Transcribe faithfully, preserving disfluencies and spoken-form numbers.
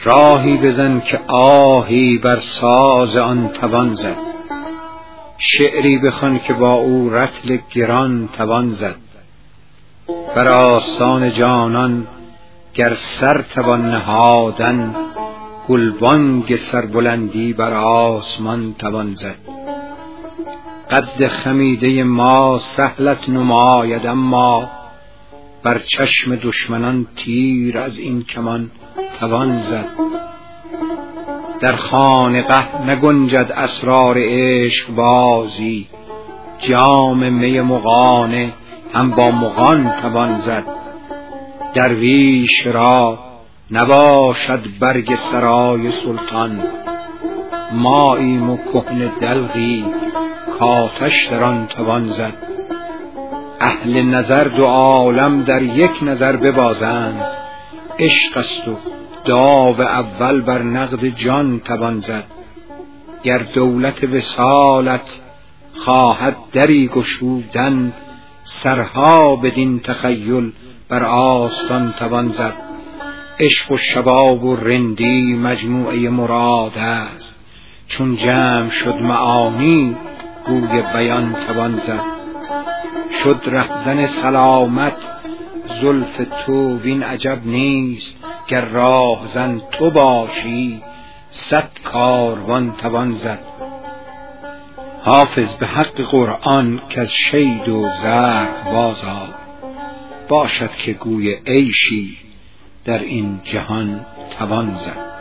راهی بزن که آهی بر ساز آن توان زد، شعری بخوان که با او رطل گران توان زد. بر آستان جانان گر سر توان نهادن، گلبانگ سربلندی بر آسمان توان زد. قد خمیده ما سهلت نماید، اما بر چشم دشمنان تیر از این کمان توان زد. در خانقه نگنجد اسرار عشق بازی، جام می مغانه هم با مغان توان زد. درویش را نباشد برگ سرای سلطان، ماییم و کهنه دلقی کآتش در آن توان زد. اهل نظر دو عالم در یک نظر ببازند، عشق است و داو اول بر نقد جان توان زد. گر دولت وصالت خواهد دری گشودن، سرها بدین تخیل بر آستان توان زد. عشق و شباب و رندی مجموعه مراد است، چون جمع شد معانی گوی بیان توان زد. شد رهزن سلامت زلف تو وین عجب نیست، گر راهزن تو باشی صد کاروان توان زد. حافظ به حق قرآن کز شید و زرق بازآ، باشد که گوی عیشی در این جهان توان زد.